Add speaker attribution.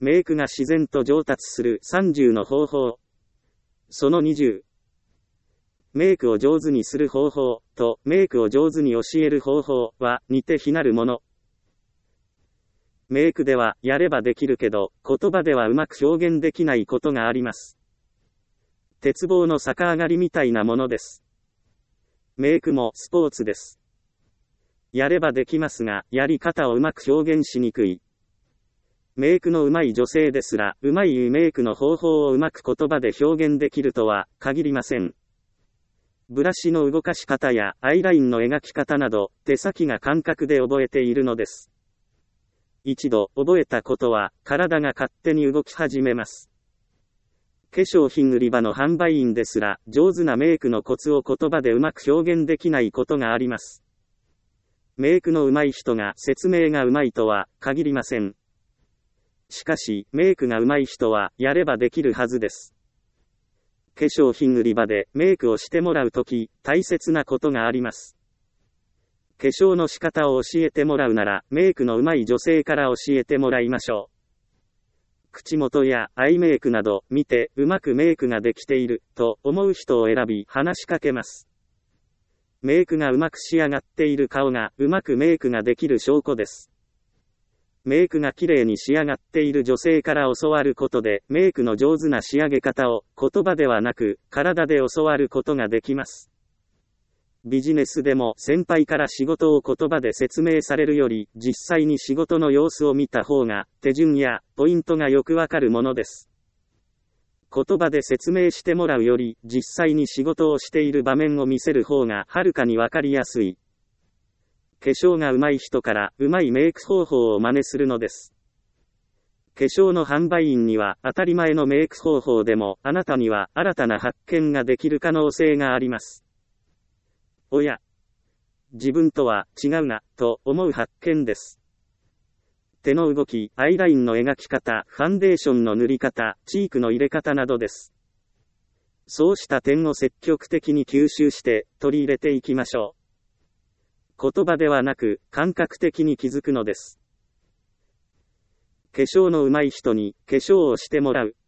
Speaker 1: メイクが自然と上達する30の方法。その20。メイクを上手にする方法とメイクを上手に教える方法は似て非なるもの。メイクではやればできるけど、言葉ではうまく表現できないことがあります。鉄棒の逆上がりみたいなものです。メイクもスポーツです。やればできますが、やり方をうまく表現しにくい。メイクの上手い女性ですら、上手いメイクの方法をうまく言葉で表現できるとは限りません。ブラシの動かし方やアイラインの描き方など、手先が感覚で覚えているのです。一度覚えたことは、体が勝手に動き始めます。化粧品売り場の販売員ですら、上手なメイクのコツを言葉でうまく表現できないことがあります。メイクの上手い人が説明が上手いとは限りません。しかし、メイクが上手い人はやればできるはずです。化粧品売り場でメイクをしてもらうとき、大切なことがあります。化粧の仕方を教えてもらうなら、メイクの上手い女性から教えてもらいましょう。口元やアイメイクなど見て、うまくメイクができていると思う人を選び話しかけます。メイクがうまく仕上がっている顔がうまくメイクができる証拠です。メイクが綺麗に仕上がっている女性から教わることで、メイクの上手な仕上げ方を言葉ではなく体で教わることができます。ビジネスでも先輩から仕事を言葉で説明されるより、実際に仕事の様子を見た方が手順やポイントがよくわかるものです。言葉で説明してもらうより、実際に仕事をしている場面を見せる方がはるかにわかりやすい。化粧が上手い人から上手いメイク方法を真似するのです。化粧の販売員には当たり前のメイク方法でも、あなたには新たな発見ができる可能性があります。おや、自分とは違うな、と思う発見です。手の動き、アイラインの描き方、ファンデーションの塗り方、チークの入れ方などです。そうした点を積極的に吸収して取り入れていきましょう。言葉ではなく感覚的に気づくのです。化粧の上手い人に化粧をしてもらう。